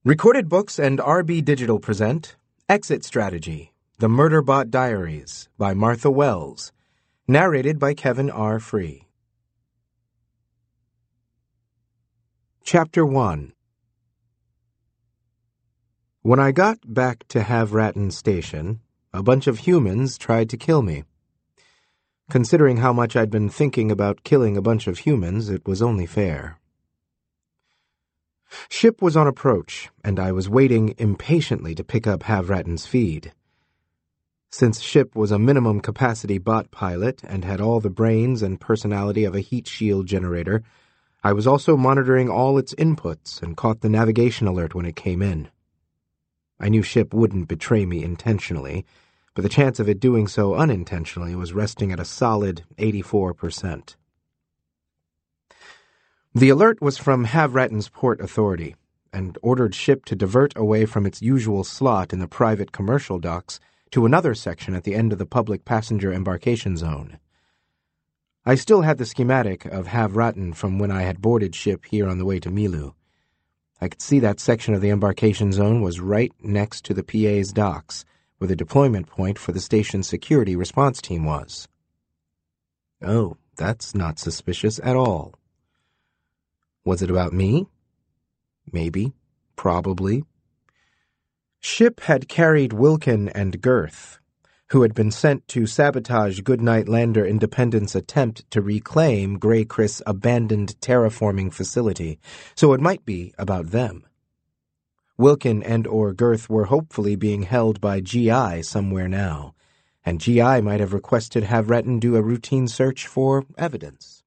Recorded Books and RB Digital present Exit Strategy, The Murderbot Diaries by Martha Wells, narrated by Kevin R. Free. Chapter 1. When I got back to Havratton Station, a bunch of humans tried to kill me. Considering how much I'd been thinking about killing a bunch of humans, it was only fair. Ship was on approach, and I was waiting impatiently to pick up Havratton's feed. Since Ship was a minimum-capacity bot pilot and had all the brains and personality of a heat shield generator, I was also monitoring all its inputs and caught the navigation alert when it came in. I knew Ship wouldn't betray me intentionally, but the chance of it doing so unintentionally was resting at a solid 84%. The alert was from Havratton's Port Authority, and ordered Ship to divert away from its usual slot in the private commercial docks to another section at the end of the public passenger embarkation zone. I still had the schematic of Havratton from when I had boarded Ship here on the way to Milu. I could see that section of the embarkation zone was right next to the PA's docks, where the deployment point for the station's security response team was. Oh, that's not suspicious at all. Was it about me? Maybe. Probably. Ship had carried Wilkin and Girth, who had been sent to sabotage Goodnight Lander Independent's attempt to reclaim Grey Chris' abandoned terraforming facility, so it might be about them. Wilkin and/or Girth were hopefully being held by GI somewhere now, and GI might have requested Havratton do a routine search for evidence.